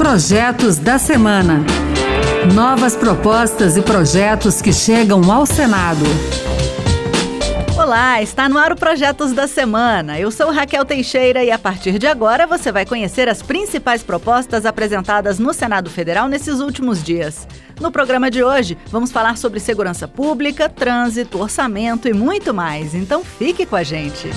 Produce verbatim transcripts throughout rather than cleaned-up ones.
Projetos da Semana. Novas propostas e projetos que chegam ao Senado. Olá, está no ar o Projetos da Semana. Eu sou Raquel Teixeira e a partir de agora você vai conhecer as principais propostas apresentadas no Senado Federal nesses últimos dias. No programa de hoje, vamos falar sobre segurança pública, trânsito, orçamento e muito mais. Então fique com a gente.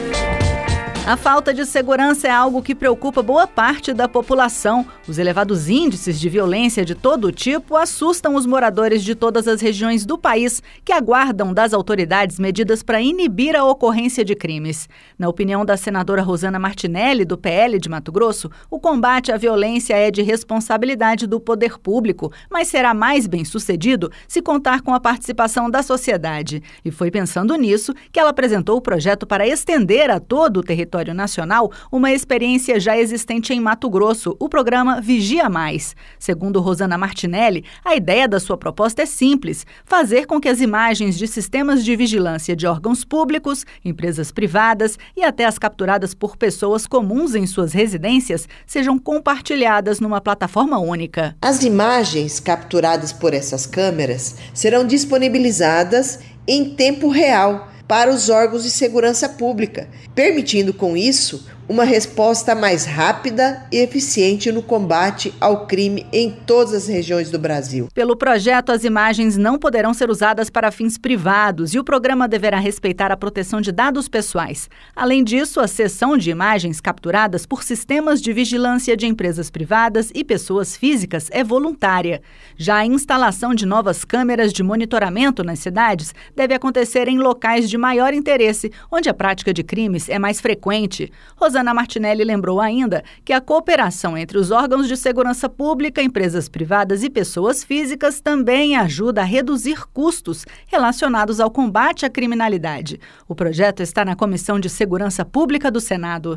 A falta de segurança é algo que preocupa boa parte da população. Os elevados índices de violência de todo tipo assustam os moradores de todas as regiões do país, que aguardam das autoridades medidas para inibir a ocorrência de crimes. Na opinião da senadora Rosana Martinelli, do P L de Mato Grosso, o combate à violência é de responsabilidade do poder público, mas será mais bem sucedido se contar com a participação da sociedade. E foi pensando nisso que ela apresentou o projeto para estender a todo o território nacional uma experiência já existente em Mato Grosso, o programa Vigia Mais. Segundo Rosana Martinelli, a ideia da sua proposta é simples: fazer com que as imagens de sistemas de vigilância de órgãos públicos, empresas privadas e até as capturadas por pessoas comuns em suas residências sejam compartilhadas numa plataforma única. As imagens capturadas por essas câmeras serão disponibilizadas em tempo real para os órgãos de segurança pública, permitindo com isso uma resposta mais rápida e eficiente no combate ao crime em todas as regiões do Brasil. Pelo projeto, as imagens não poderão ser usadas para fins privados e o programa deverá respeitar a proteção de dados pessoais. Além disso, a cessão de imagens capturadas por sistemas de vigilância de empresas privadas e pessoas físicas é voluntária. Já a instalação de novas câmeras de monitoramento nas cidades deve acontecer em locais de maior interesse, onde a prática de crimes é mais frequente. Rosana Martinelli lembrou ainda que a cooperação entre os órgãos de segurança pública, empresas privadas e pessoas físicas também ajuda a reduzir custos relacionados ao combate à criminalidade. O projeto está na Comissão de Segurança Pública do Senado.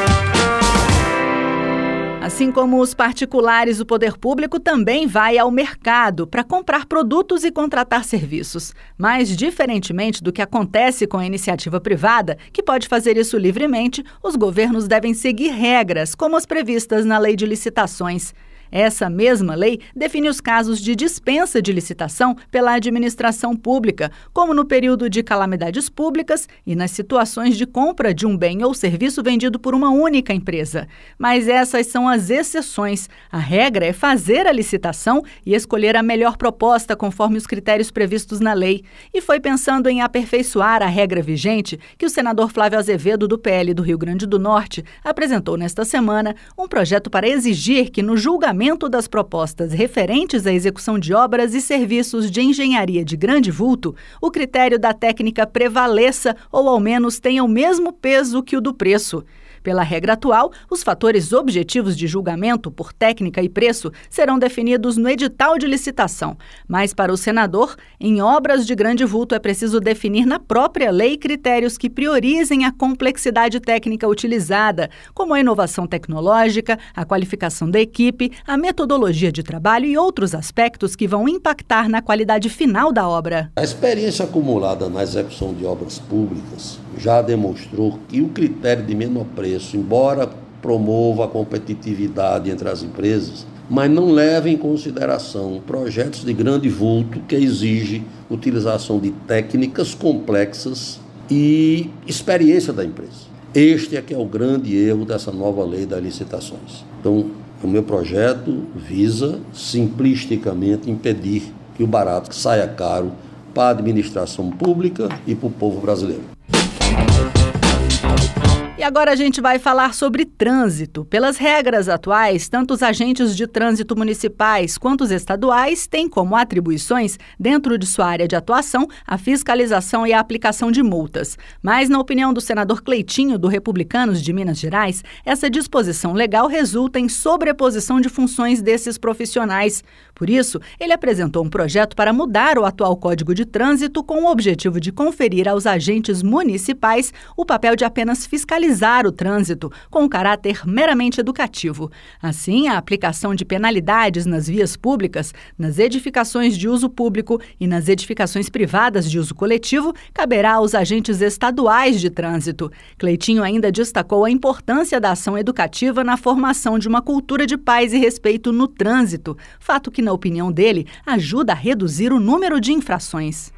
Assim como os particulares, o poder público também vai ao mercado para comprar produtos e contratar serviços. Mas, diferentemente do que acontece com a iniciativa privada, que pode fazer isso livremente, os governos devem seguir regras, como as previstas na Lei de Licitações. Essa mesma lei define os casos de dispensa de licitação pela administração pública, como no período de calamidades públicas e nas situações de compra de um bem ou serviço vendido por uma única empresa. Mas essas são as exceções. A regra é fazer a licitação e escolher a melhor proposta conforme os critérios previstos na lei. E foi pensando em aperfeiçoar a regra vigente que o senador Flávio Azevedo, do P L do Rio Grande do Norte, apresentou nesta semana um projeto para exigir que no julgamento das propostas referentes à execução de obras e serviços de engenharia de grande vulto, o critério da técnica prevaleça ou ao menos tenha o mesmo peso que o do preço. Pela regra atual, os fatores objetivos de julgamento por técnica e preço serão definidos no edital de licitação. Mas, para o senador, em obras de grande vulto é preciso definir na própria lei critérios que priorizem a complexidade técnica utilizada, como a inovação tecnológica, a qualificação da equipe, a metodologia de trabalho e outros aspectos que vão impactar na qualidade final da obra. A experiência acumulada na execução de obras públicas já demonstrou que o critério de menor preço, embora promova a competitividade entre as empresas, mas não leva em consideração projetos de grande vulto que exigem utilização de técnicas complexas e experiência da empresa. Este é que é o grande erro dessa nova lei das licitações. Então, o meu projeto visa simplisticamente impedir que o barato saia caro para a administração pública e para o povo brasileiro. E agora a gente vai falar sobre trânsito. Pelas regras atuais, tanto os agentes de trânsito municipais quanto os estaduais têm como atribuições, dentro de sua área de atuação, a fiscalização e a aplicação de multas. Mas, na opinião do senador Cleitinho, do Republicanos de Minas Gerais, essa disposição legal resulta em sobreposição de funções desses profissionais. Por isso, ele apresentou um projeto para mudar o atual Código de Trânsito com o objetivo de conferir aos agentes municipais o papel de apenas fiscalizar fiscalizar o trânsito, com um caráter meramente educativo. Assim, a aplicação de penalidades nas vias públicas, nas edificações de uso público e nas edificações privadas de uso coletivo caberá aos agentes estaduais de trânsito. Cleitinho ainda destacou a importância da ação educativa na formação de uma cultura de paz e respeito no trânsito, fato que, na opinião dele, ajuda a reduzir o número de infrações.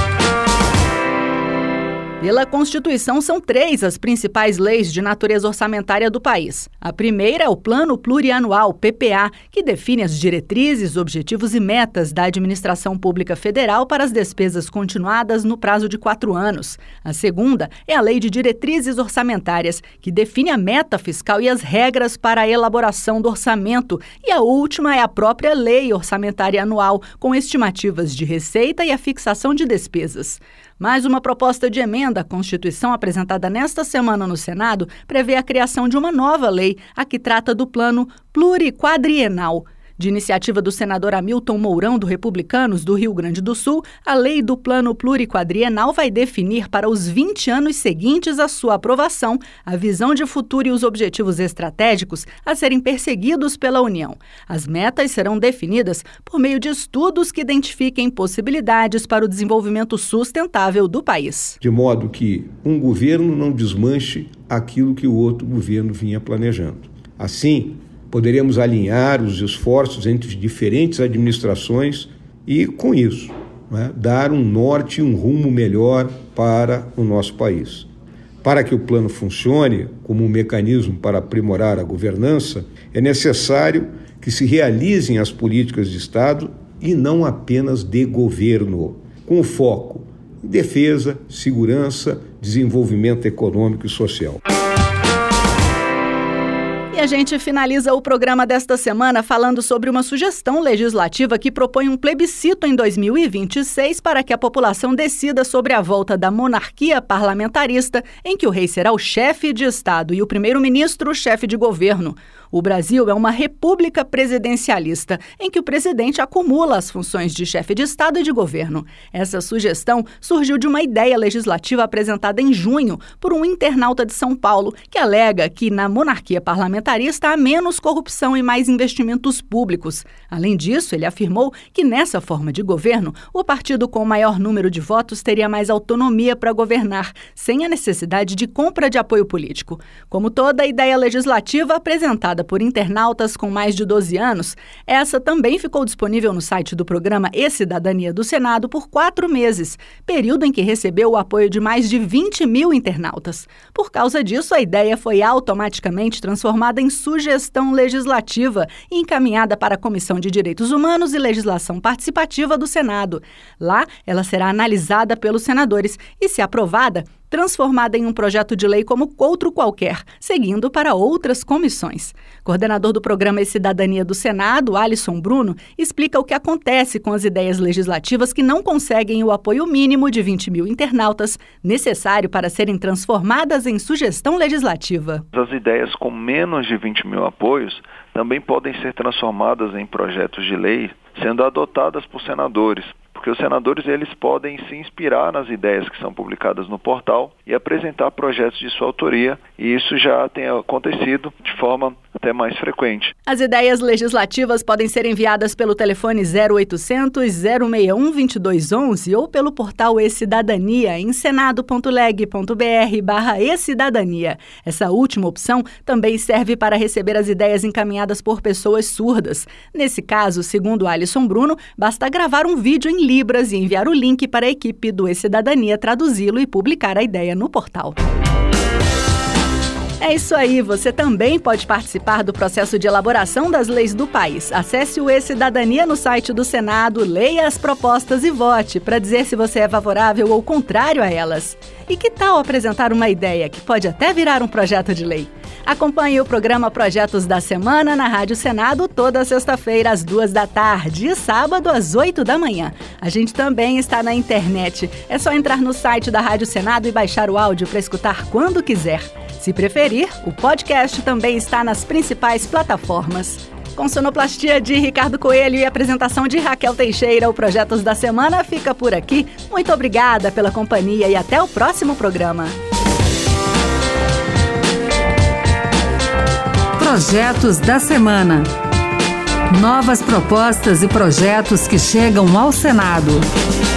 Pela Constituição, são três as principais leis de natureza orçamentária do país. A primeira é o Plano Plurianual, P P A, que define as diretrizes, objetivos e metas da administração pública federal para as despesas continuadas no prazo de quatro anos. A segunda é a Lei de Diretrizes Orçamentárias, que define a meta fiscal e as regras para a elaboração do orçamento. E a última é a própria Lei Orçamentária Anual, com estimativas de receita e a fixação de despesas. Mais uma proposta de emenda à Constituição apresentada nesta semana no Senado prevê a criação de uma nova lei, a que trata do Plano Pluriquadrienal. De iniciativa do senador Hamilton Mourão, do Republicanos do Rio Grande do Sul, a lei do Plano Pluriquadrienal vai definir para os vinte anos seguintes à sua aprovação a visão de futuro e os objetivos estratégicos a serem perseguidos pela União. As metas serão definidas por meio de estudos que identifiquem possibilidades para o desenvolvimento sustentável do país. De modo que um governo não desmanche aquilo que o outro governo vinha planejando. Assim, poderemos alinhar os esforços entre diferentes administrações e, com isso, né, dar um norte e um rumo melhor para o nosso país. Para que o plano funcione como um mecanismo para aprimorar a governança, é necessário que se realizem as políticas de Estado e não apenas de governo, com foco em defesa, segurança, desenvolvimento econômico e social. E a gente finaliza o programa desta semana falando sobre uma sugestão legislativa que propõe um plebiscito em dois mil e vinte e seis para que a população decida sobre a volta da monarquia parlamentarista, em que o rei será o chefe de Estado e o primeiro-ministro o chefe de governo. O Brasil é uma república presidencialista, em que o presidente acumula as funções de chefe de Estado e de governo. Essa sugestão surgiu de uma ideia legislativa apresentada em junho por um internauta de São Paulo, que alega que na monarquia parlamentarista há menos corrupção e mais investimentos públicos. Além disso, ele afirmou que nessa forma de governo, o partido com maior número de votos teria mais autonomia para governar, sem a necessidade de compra de apoio político. Como toda ideia legislativa apresentada por internautas com mais de doze anos, essa também ficou disponível no site do programa E-Cidadania do Senado por quatro meses, período em que recebeu o apoio de mais de vinte mil internautas. Por causa disso, a ideia foi automaticamente transformada em sugestão legislativa e encaminhada para a Comissão de Direitos Humanos e Legislação Participativa do Senado. Lá, ela será analisada pelos senadores e, se aprovada, transformada em um projeto de lei como outro qualquer, seguindo para outras comissões. Coordenador do programa E-Cidadania do Senado, Alisson Bruno, explica o que acontece com as ideias legislativas que não conseguem o apoio mínimo de vinte mil internautas necessário para serem transformadas em sugestão legislativa. As ideias com menos de vinte mil apoios também podem ser transformadas em projetos de lei, sendo adotadas por senadores. Porque os senadores eles podem se inspirar nas ideias que são publicadas no portal e apresentar projetos de sua autoria, e isso já tem acontecido de forma até mais frequente. As ideias legislativas podem ser enviadas pelo telefone zero oitocentos, zero seis um, dois dois um um ou pelo portal E-Cidadania em senado.leg.br barra e-cidadania. Essa última opção também serve para receber as ideias encaminhadas por pessoas surdas. Nesse caso, segundo Alisson Bruno, basta gravar um vídeo em Libras e enviar o link para a equipe do E-Cidadania traduzi-lo e publicar a ideia no portal. É isso aí, você também pode participar do processo de elaboração das leis do país. Acesse o E-Cidadania no site do Senado, leia as propostas e vote para dizer se você é favorável ou contrário a elas. E que tal apresentar uma ideia que pode até virar um projeto de lei? Acompanhe o programa Projetos da Semana na Rádio Senado toda sexta-feira às duas da tarde e sábado às oito da manhã. A gente também está na internet. É só entrar no site da Rádio Senado e baixar o áudio para escutar quando quiser. Se preferir, o podcast também está nas principais plataformas. Com sonoplastia de Ricardo Coelho e apresentação de Raquel Teixeira, o Projetos da Semana fica por aqui. Muito obrigada pela companhia e até o próximo programa. Projetos da semana. Novas propostas e projetos que chegam ao Senado.